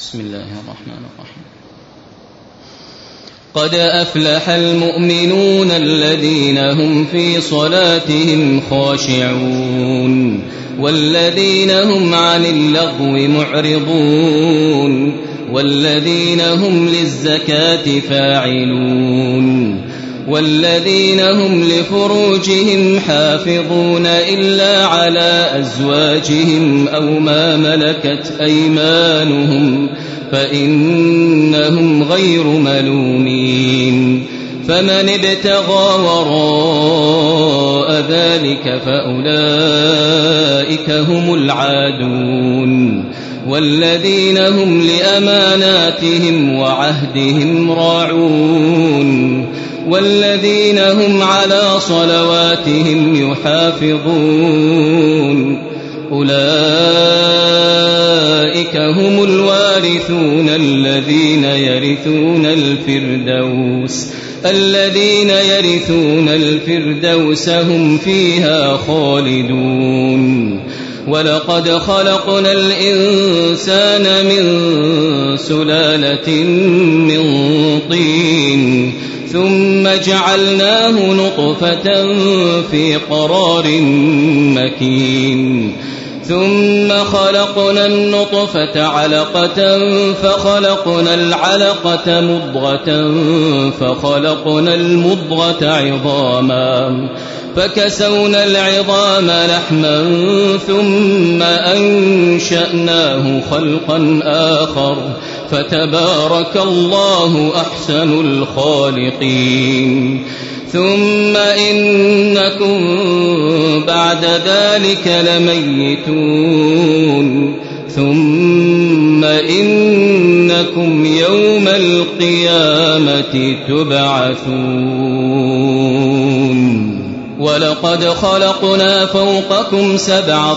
بسم الله الرحمن الرحيم. قد أفلح المؤمنون الذين هم في صلاتهم خاشعون والذين هم عن اللغو معرضون والذين هم للزكاة فاعلون والذين هم لفروجهم حافظون إلا على أزواجهم أو ما ملكت أيمانهم فإنهم غير ملومين. فمن ابتغى وراء ذلك فأولئك هم العادون والذين هم لأماناتهم وعهدهم راعون والذين هم على صلواتهم يحافظون أولئك هم الوارثون الذين يرثون الفردوس هم فيها خالدون. ولقد خلقنا الإنسان من سلالة من طين ثم جعلناه نطفة في قرار مكين ثم خلقنا النطفة علقة فخلقنا العلقة مضغة فخلقنا المضغة عظاما فكسونا العظام لحما ثم أنشأناه خلقا آخر فتبارك الله أحسن الخالقين. ثم إنكم بعد ذلك لميتون ثم إنكم يوم القيامة تبعثون. ولقد خلقنا فوقكم 7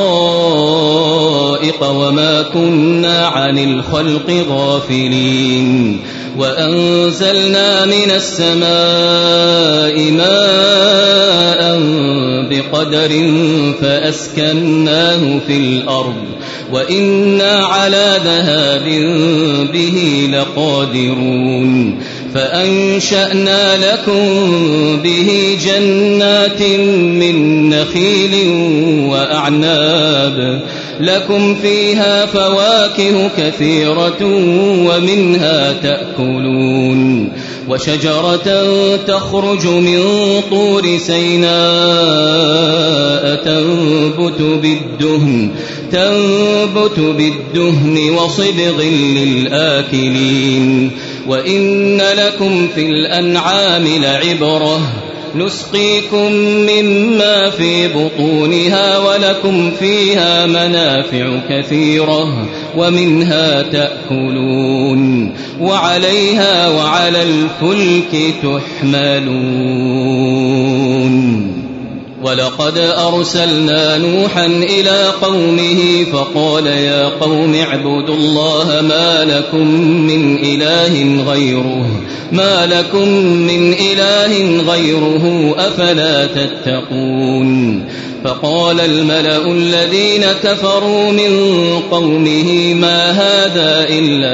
طرائق وما كنا عن الخلق غافلين وأنزلنا من السماء ماء بقدر فأسكناه في الأرض وإنا على ذهاب به لقادرون. فأنشأنا لكم به جنات من نخيل وأعناب لكم فيها فواكه كثيرة ومنها تأكلون وشجرة تخرج من طور سيناء تنبت بالدهن وصبغ للآكلين. وإن لكم في الأنعام لعبرة نسقيكم مما في بطونها ولكم فيها منافع كثيرة ومنها تأكلون وعليها وعلى الفلك تحملون. ولقد أرسلنا نوحا إلى قومه فقال يا قوم اعبدوا الله ما لكم من إله غيره أفلا تتقون. فقال الملأ الذين كفروا من قومه ما هذا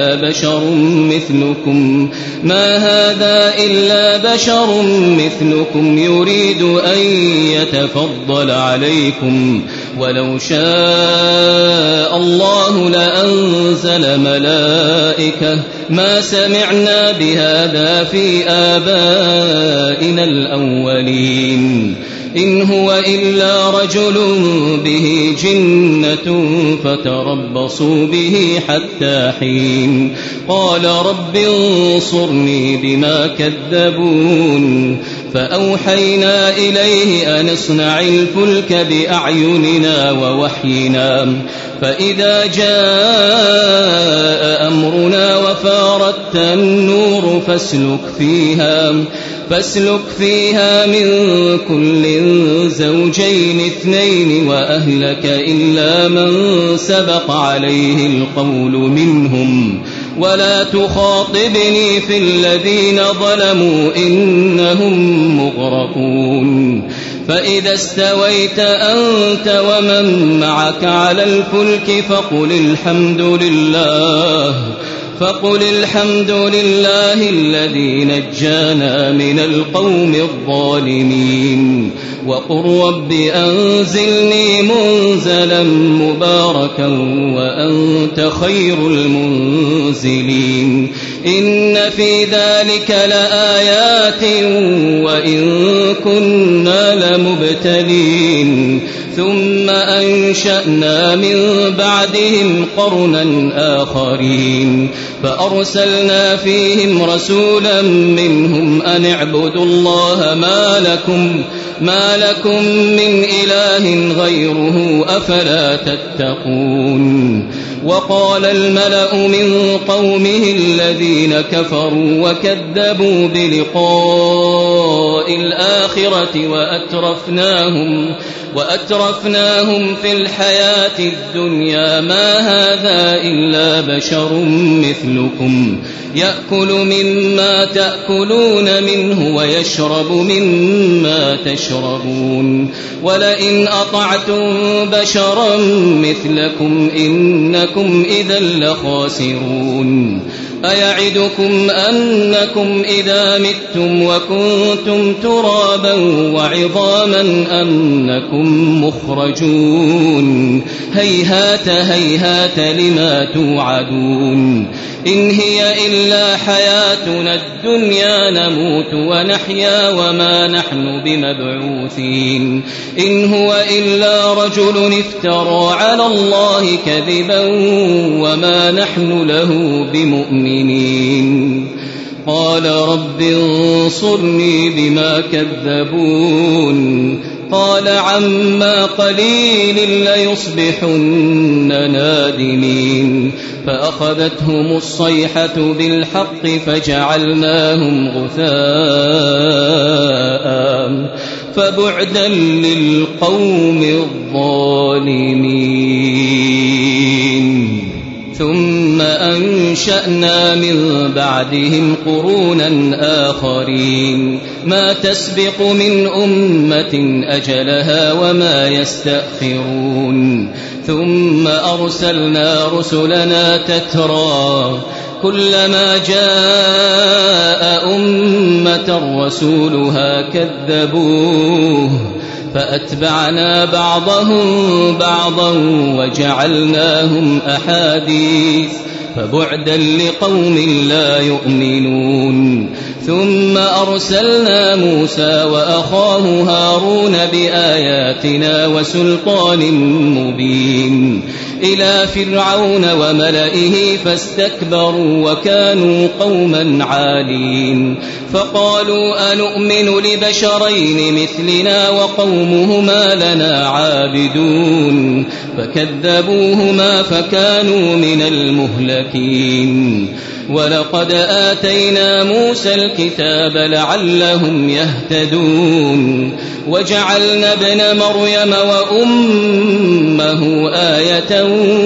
إلا بشر مثلكم يريد أن يتفضل عليكم ولو شاء الله لأنزل ملائكة ما سمعنا بهذا في آبائنا الأولين إن هو إلا رجل به جنة فتربصوا به حتى حين. قال رب انصرني بما كذبون. فأوحينا إليه أن اصنع الفلك بأعيننا ووحينا فإذا جاء أمرنا وفارت النور فاسلك فيها من كل زوجين 2 وأهلك إلا من سبق عليه القول منهم ولا تخاطبني في الذين ظلموا إنهم مغرقون فإذا استويت أنت ومن معك على الفلك فقل الحمد لله الذي نجانا من القوم الظالمين وقل رب أنزلني منزلا مباركا وأنت خير المنزلين إن في ذلك لآيات وإن كنا لمبتلين ثم أنشأنا من بعدهم قرنا آخرين فأرسلنا فيهم رسولا منهم أن اعبدوا الله ما لكم من إله غيره أفلا تتقون وقال الملأ من قومه الذين كفروا وكذبوا بلقاء الآخرة وأترفناهم في الحياة الدنيا ما هذا إلا بشر مثلكم يأكل مما تأكلون منه ويشرب مما تشربون ولئن أطعتم بشرا مثلكم إنكم إذا لخاسرون أيعدكم أنكم إذا متم وكنتم ترابا وعظاما أنكم مخرجون هيهات هيهات لما توعدون إن هي إلا حياتنا الدنيا نموت ونحيا وما نحن بمبعوثين إن هو إلا رجل افترى على الله كذبا وما نحن له بمؤمنين قال رب انصرني بما كذبون قال عما قليل ليصبحن نادمين فأخذتهم الصيحة بالحق فجعلناهم غثاء فبعدا للقوم الظالمين ثم أنشأنا من بعدهم قرونا آخرين ما تسبق من أمة أجلها وما يستأخرون ثم أرسلنا رسلنا تترى كلما جاء أمة رسولها كذبوه فأتبعنا بعضهم بعضا وجعلناهم أحاديث فبعدا لقوم لا يؤمنون ثم أرسلنا موسى وأخاه هارون بآياتنا وسلطان مبين إلى فرعون وملئه فاستكبروا وكانوا قوما عالين فقالوا أنؤمن لبشرين مثلنا وقومهما لنا عابدون فكذبوهما فكانوا من المهلكين ولقد آتينا موسى الكتاب لعلهم يهتدون وجعلنا ابن مريم وأمه آية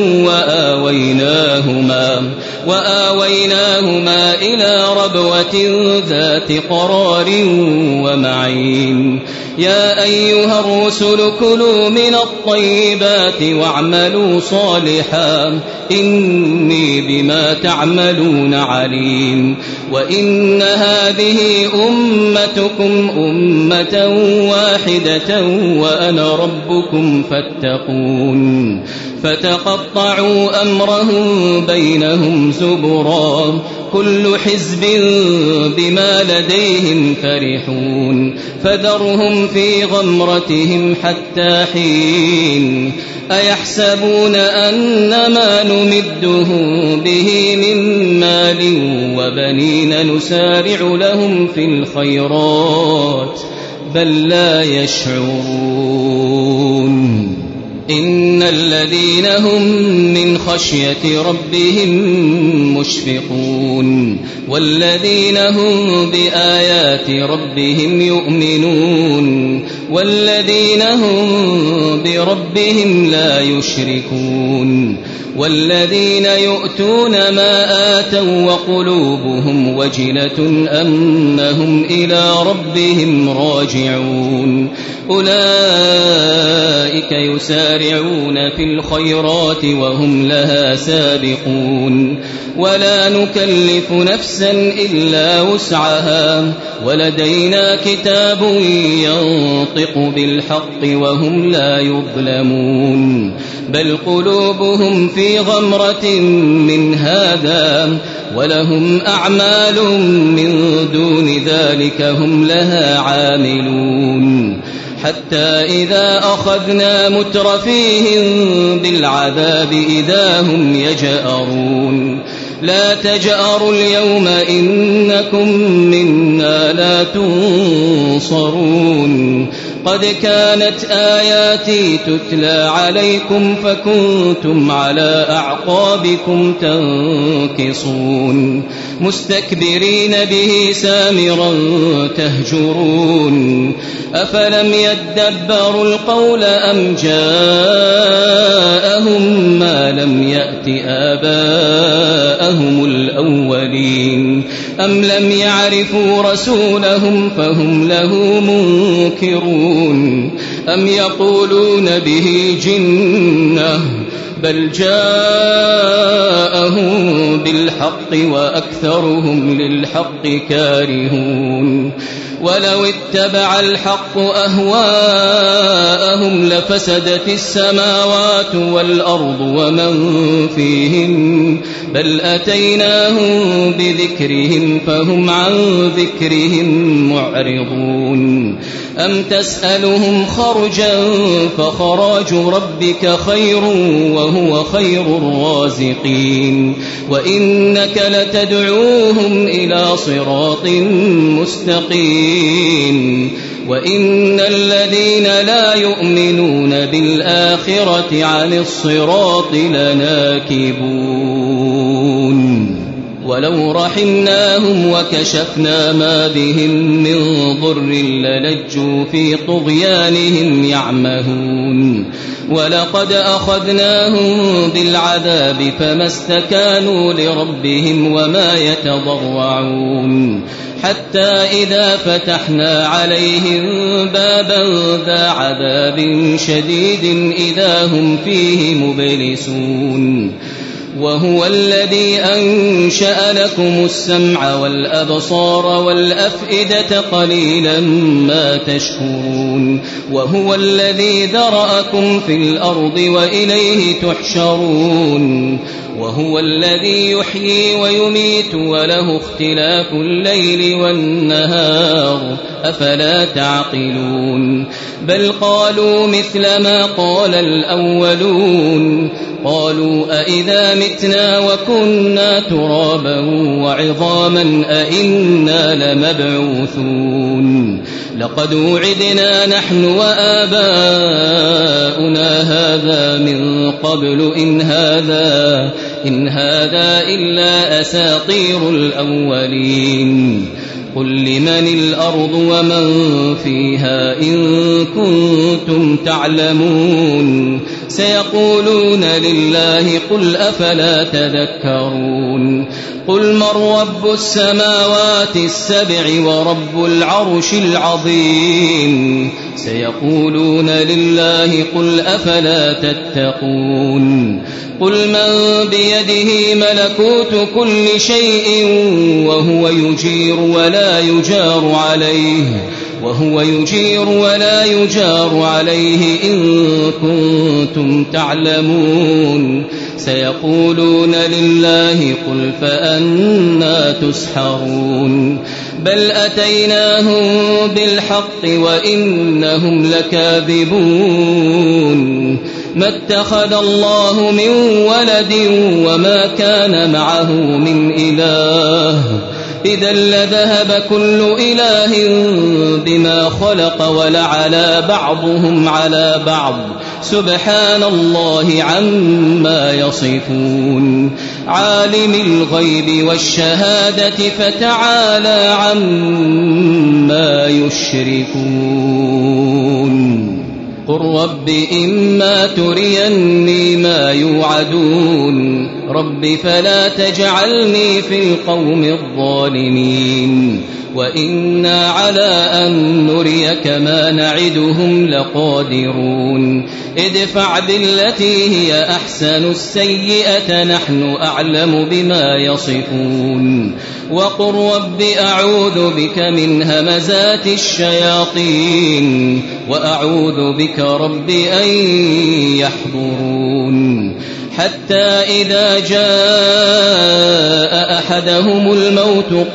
وآويناهما إلى ربوة ذات قرار ومعين يا أيها الرسل كلوا من الطيبات واعملوا صالحا إني بما تعملون عليم وإن هذه أمتكم أمة واحدة وأنا ربكم فاتقون فتقطعوا أمرهم بينهم زبرا كل حزب بما لديهم فرحون فذرهم في غمرتهم حتى حين أيحسبون أن ما نمدهم به من مال وبنين نسارع لهم في الخيرات بل لا يشعرون إن الذين هم من خشية ربهم مشفقون والذين هم بآيات ربهم يؤمنون والذين هم بربهم لا يشركون والذين يؤتون ما آتوا وقلوبهم وجلة أنهم إلى ربهم راجعون أولئك يسارعون في الخيرات وهم لها سابقون ولا نكلف نفسا إلا وسعها ولدينا كتاب ينطق بالحق وهم لا يظلمون بل قلوبهم في غمرة من هذا ولهم أعمال من دون ذلك هم لها عاملون حتى إذا أخذنا مترفيهم بالعذاب إذا هم يجأرون لا تجأروا اليوم إنكم منا لا تنصرون قد كانت آياتي تتلى عليكم فكنتم على أعقابكم تنكصون مستكبرين به سامرا تهجرون أفلم يدبروا القول أم جاءهم ما لم يأت آباءهم الأولين أم لم يعرفوا رسولهم فهم له منكرون أم يقولون به جنة بل جاءهم بالحق وأكثرهم للحق كارهون ولو اتبع الحق أهواءهم لفسدت السماوات والأرض ومن فيهن بل أتيناهم بذكرهم فهم عن ذكرهم معرضون أم تسألهم خرجا فخراج ربك خير وهو خير الرازقين وإنك لتدعوهم إلى صراط مستقيم وإن الذين لا يؤمنون بالآخرة عن الصراط لناكبون ولو رحمناهم وكشفنا ما بهم من ضر للجوا في طغيانهم يعمهون ولقد أخذناهم بالعذاب فما استكانوا لربهم وما يتضرعون حتى إذا فتحنا عليهم بابا ذا عذاب شديد إذا هم فيه مبلسون وهو الذي أنشأ لكم السمع والأبصار والأفئدة قليلا ما تشكرون وهو الذي ذرأكم في الأرض وإليه تحشرون وهو الذي يحيي ويميت وله اختلاف الليل والنهار أفلا تعقلون بل قالوا مثل ما قال الأولون قالوا أئذا متنا وكنا ترابا وعظاما أئنا لمبعوثون لقد وعدنا نحن وآباؤنا هذا من قبل إن هذا إلا أساطير الأولين قل لمن الأرض ومن فيها إن كنتم تعلمون سيقولون لله قل أفلا تذكرون قل من رب السماوات السبع ورب العرش العظيم سيقولون لله قل أفلا تتقون قل من بيده ملكوت كل شيء وهو يجير ولا يجار عليه إن كنتم تعلمون سيقولون لله قل فأنا تسحرون بل أتيناهم بالحق وإنهم لكاذبون ما اتخذ الله من ولد وما كان معه من إله إذا لذهب كل إله بما خلق ولعلى بعضهم على بعض سبحان الله عما يصفون عالم الغيب والشهادة فتعالى عما يشركون قل رب إما تريني ما يوعدون رب فلا تجعلني في القوم الظالمين وإنا على أن نريك ما نعدهم لقادرون ادفع بالتي هي أحسن السيئة نحن أعلم بما يصفون وقل رب أعوذ بك من همزات الشياطين وأعوذ بك رب أن يحضرون حتى إذا جاء أحدهم الموت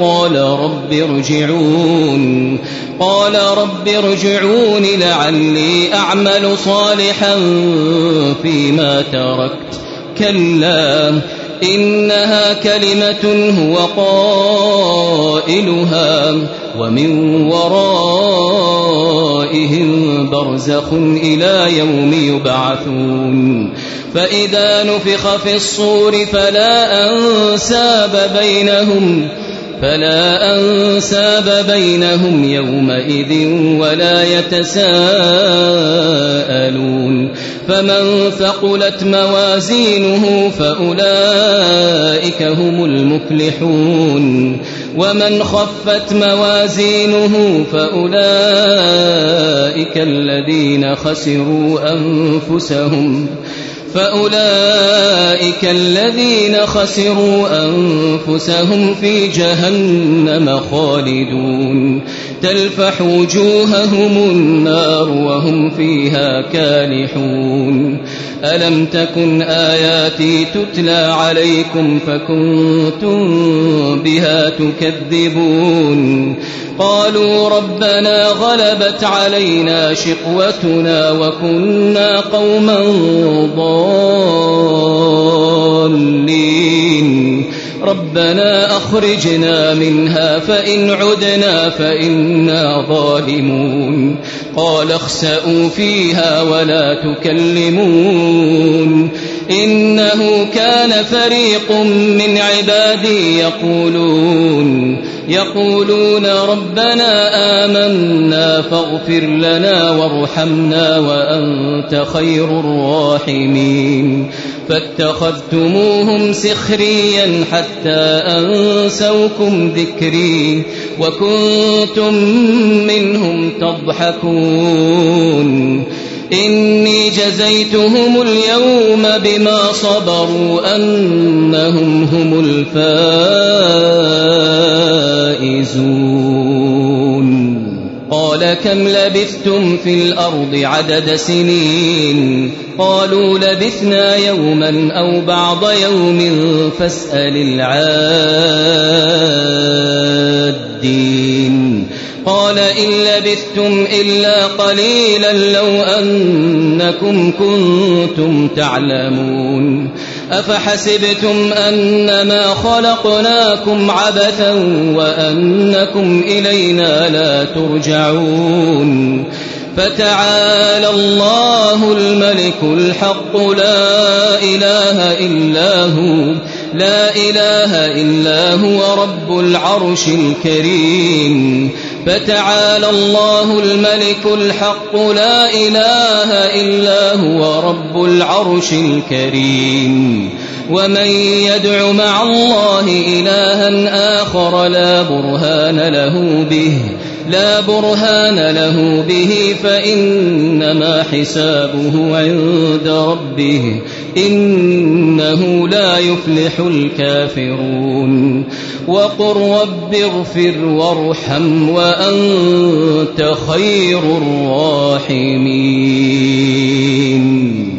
قال رب ارجعون لعلي أعمل صالحا فيما تركت كلا إنها كلمة هو قائلها ومن ورائهم برزخ إلى يوم يبعثون فإذا نفخ في الصور فلا أنساب بينهم يومئذ ولا يتساءلون فمن ثقلت موازينه فأولئك هم المفلحون ومن خفت موازينه فأولئك الذين خسروا أنفسهم في جهنم خالدون تلفح وجوههم النار وهم فيها كالحون ألم تكن آياتي تتلى عليكم فكنتم بها تكذبون قالوا ربنا غلبت علينا شقوتنا وكنا قوما ضالين ربنا أخرجنا منها فإن عدنا فإنا ظالمون قال اخسئوا فيها ولا تكلمون إنه كان فريق من عبادي يقولون ربنا آمنا فاغفر لنا وارحمنا وأنت خير الراحمين فاتخذتموهم سخريا حتى أنسوكم ذكري وكنتم منهم تضحكون إني جزيتهم اليوم بما صبروا أنهم هم الفائزون قال كم لبثتم في الأرض عدد سنين قالوا لبثنا يوما أو بعض يوم فاسأل العادين قال إن لبثتم إلا قليلا لو أنكم كنتم تعلمون أفحسبتم أنما خلقناكم عبثا وأنكم إلينا لا ترجعون فتعالى الله الملك الحق لا إله إلا هو رب العرش الكريم فتعالى الله الملك الحق لا إله إلا هو رب العرش الكريم ومن يدع مع الله إلها آخر لا برهان له به فإنما حسابه عند ربه إنه لا يفلح الكافرون وقل رب اغفر وارحم وأنت خير الراحمين